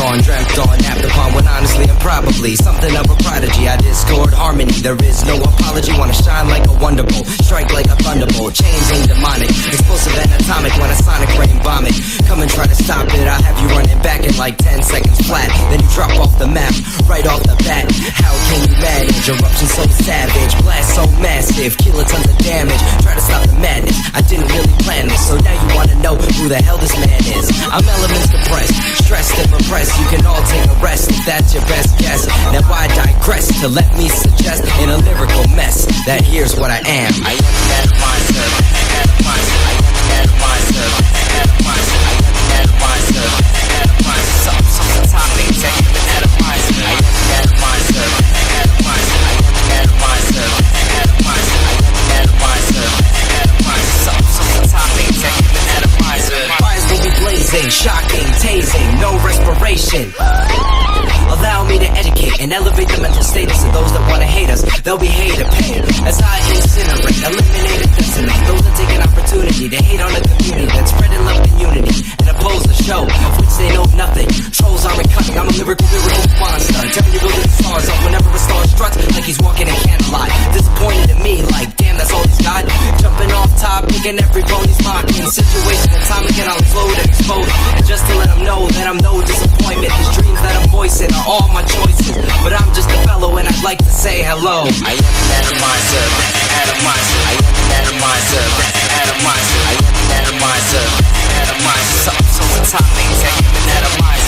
on, dreamt on, napped upon, when honestly I'm probably something of a prodigy. I discord harmony, there is no apology. Wanna shine like a wonder bolt, strike like a thunderbolt. Chains ain't demonic, explosive and atomic. When a sonic rain bomb it, come and try to stop it. I'll have you running back in like 10 seconds flat. Then you drop off the map, right off the bat. How can you manage? Eruption so savage, blast so massive, kilotons of damage. Try to stop the madness, I didn't really plan this. So now you wanna know who the hell this man is. I'm elements compressed, stressed and repressed. You can all take a rest if that's your best guess. Now I digress to let me suggest in a lyrical mess that here's what I am. I am an atomizer, atomizer. I am an atomizer, atomizer. I am an atomizer, atomizer. Some topics, I am an atomizer. I am an atomizer, atomizer. I am an atomizer, atomizer. I am an atomizer, atomizer. Some topics, I am an atomizer. Fires will be blazing, shocking, tasing, no respiration. Allow me to educate and elevate the mental status of those that wanna hate us. They'll be hated pain as I incinerate, eliminate and decimate those that take an opportunity to hate on the community that's spreading love and unity and oppose the show of which they know nothing. Trolls aren't cunning, I'm a lyrical monster. Telling you go to the stars up whenever a star struts like he's walking in candlelight. Disappointed in me, like damn, that's all he's got. Jumping off top, picking every bone he's mocking. Situation and time again, I'll explode and explode. And just to let him know that I'm no disappointment. His dreams that I'm voicing are all my choices, but I'm just a fellow and I'd like to say hello. I am an atomizer, atomizer. I am an atomizer, atomizer. I am an atomizer, atomizer. Some topics, I am an atomizer.